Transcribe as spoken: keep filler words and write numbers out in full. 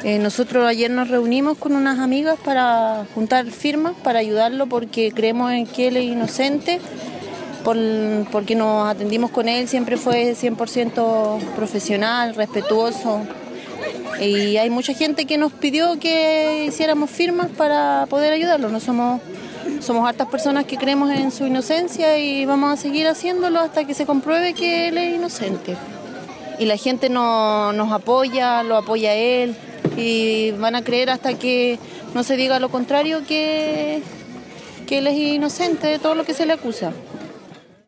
Eh, nosotros ayer nos reunimos con unas amigas para juntar firmas, para ayudarlo porque creemos en que él es inocente, por, porque nos atendimos con él, siempre fue cien por ciento profesional, respetuoso. Y hay mucha gente que nos pidió que hiciéramos firmas para poder ayudarlo. No somos, somos hartas personas que creemos en su inocencia y vamos a seguir haciéndolo hasta que se compruebe que él es inocente. Y la gente no, nos apoya, lo apoya a él y van a creer hasta que no se diga lo contrario, que, que él es inocente de todo lo que se le acusa.